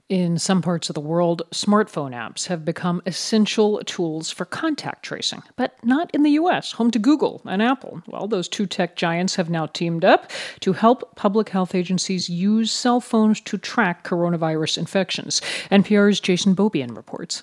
In some parts of the world, smartphone apps have become essential tools for contact tracing, but not in the U.S., home to Google and Apple. Well, those two tech giants have now teamed up to help public health agencies use cell phones to track coronavirus infections. NPR's Jason Beaubien reports.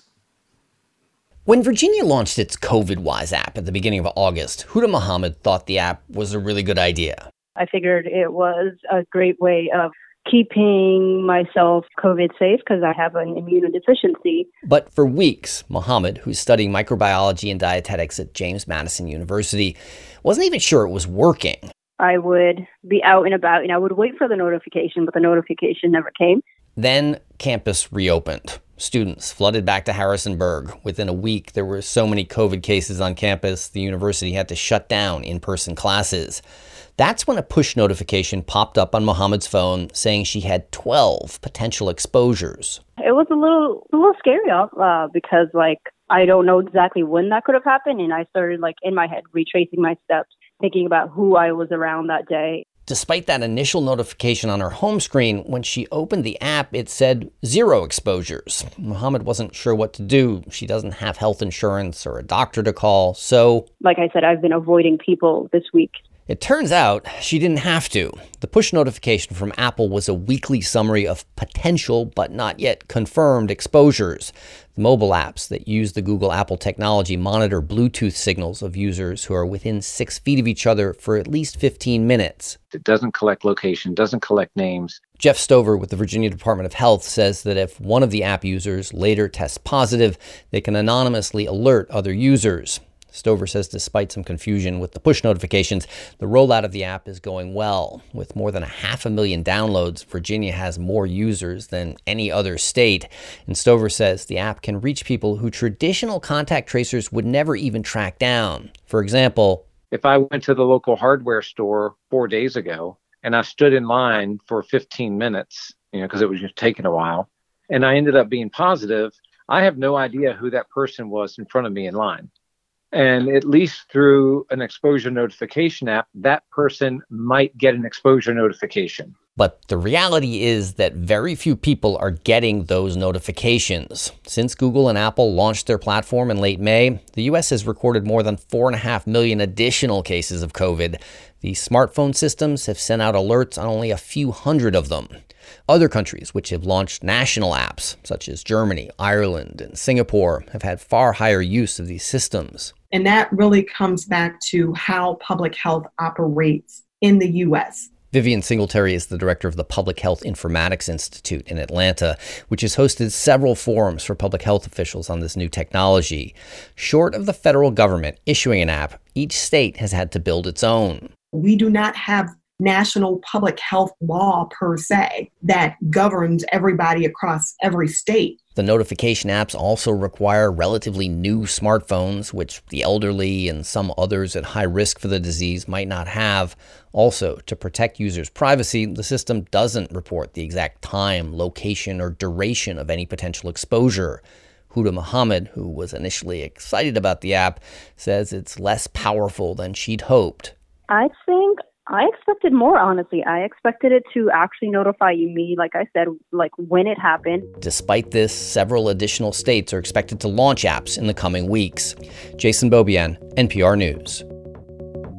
When Virginia launched its COVID-Wise app at the beginning of August, Huda Mohammed thought the app was a really good idea. I figured it was a great way of keeping myself COVID safe because I have an immunodeficiency. But for weeks, Mohammed, who's studying microbiology and dietetics at James Madison University, wasn't even sure it was working. I would be out and about and I would wait for the notification, but the notification never came. Then campus reopened. Students flooded back to Harrisonburg. Within a week, there were so many COVID cases on campus, the university had to shut down in-person classes. That's when a push notification popped up on Mohammed's phone saying she had 12 potential exposures. It was a little scary because I don't know exactly when that could have happened. And I started in my head retracing my steps, thinking about who I was around that day. Despite that initial notification on her home screen, when she opened the app, it said 0 exposures. Mohammed wasn't sure what to do. She doesn't have health insurance or a doctor to call, so... Like I said, I've been avoiding people this week. It turns out she didn't have to. The push notification from Apple was a weekly summary of potential but not yet confirmed exposures. The mobile apps that use the Google Apple technology monitor Bluetooth signals of users who are within 6 feet of each other for at least 15 minutes. It doesn't collect location, doesn't collect names. Jeff Stover with the Virginia Department of Health says that if one of the app users later tests positive, they can anonymously alert other users. Stover says despite some confusion with the push notifications, the rollout of the app is going well. With more than 500,000 downloads, Virginia has more users than any other state. And Stover says the app can reach people who traditional contact tracers would never even track down. For example, if I went to the local hardware store 4 days ago and I stood in line for 15 minutes, because it was just taking a while, and I ended up being positive, I have no idea who that person was in front of me in line. And at least through an exposure notification app, that person might get an exposure notification. But the reality is that very few people are getting those notifications. Since Google and Apple launched their platform in late May, the U.S. has recorded more than 4.5 million additional cases of COVID. These smartphone systems have sent out alerts on only a few hundred of them. Other countries which have launched national apps, such as Germany, Ireland, and Singapore, have had far higher use of these systems. And that really comes back to how public health operates in the U.S. Vivian Singletary is the director of the Public Health Informatics Institute in Atlanta, which has hosted several forums for public health officials on this new technology. Short of the federal government issuing an app, each state has had to build its own. We do not have national public health law per se that governs everybody across every state. The notification apps also require relatively new smartphones, which the elderly and some others at high risk for the disease might not have. Also, to protect users' privacy, the system doesn't report the exact time, location, or duration of any potential exposure. Huda Mohammed, who was initially excited about the app, says it's less powerful than she'd hoped. I think I expected more, honestly. I expected it to actually notify me, like I said, when it happened. Despite this, several additional states are expected to launch apps in the coming weeks. Jason Beaubien, NPR News.